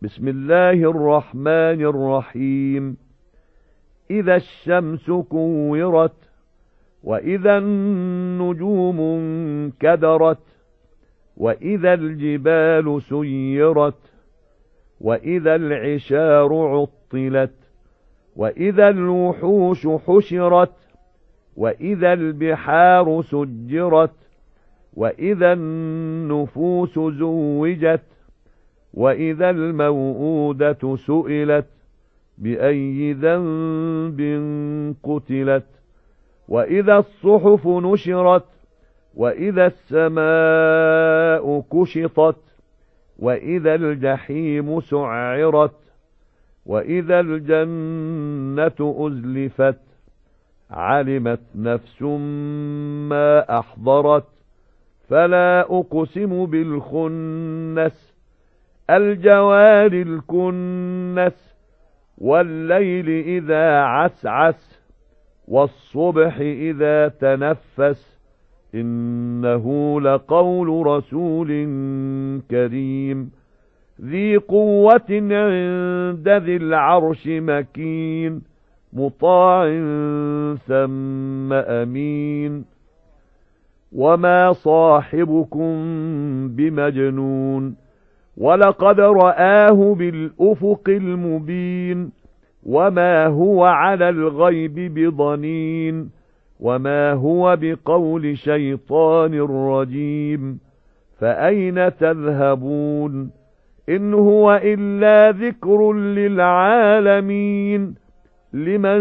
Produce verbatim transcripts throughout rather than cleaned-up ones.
بسم الله الرحمن الرحيم إذا الشمس كورت وإذا النجوم انكدرت وإذا الجبال سيرت وإذا العشار عطلت وإذا الوحوش حشرت وإذا البحار سجرت وإذا النفوس زوجت وإذا الموءودة سئلت بأي ذنب قتلت وإذا الصحف نشرت وإذا السماء كشطت وإذا الجحيم سعرت وإذا الجنة أزلفت علمت نفس ما أحضرت فلا أقسم بالخنس الجوار الكنس والليل إذا عسعس والصبح إذا تنفس إنه لقول رسول كريم ذي قوة عند ذي العرش مكين مطاع ثم أمين وما صاحبكم بمجنون ولقد رآه بالأفق المبين وما هو على الغيب بضنين وما هو بقول شيطان رجيم فأين تذهبون إن هو إلا ذكر للعالمين لمن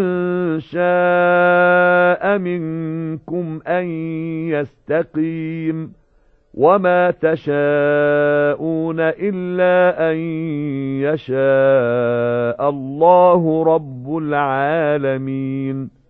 شاء منكم أن يستقيم وما تشاءون إلا أن يشاء الله رب العالمين.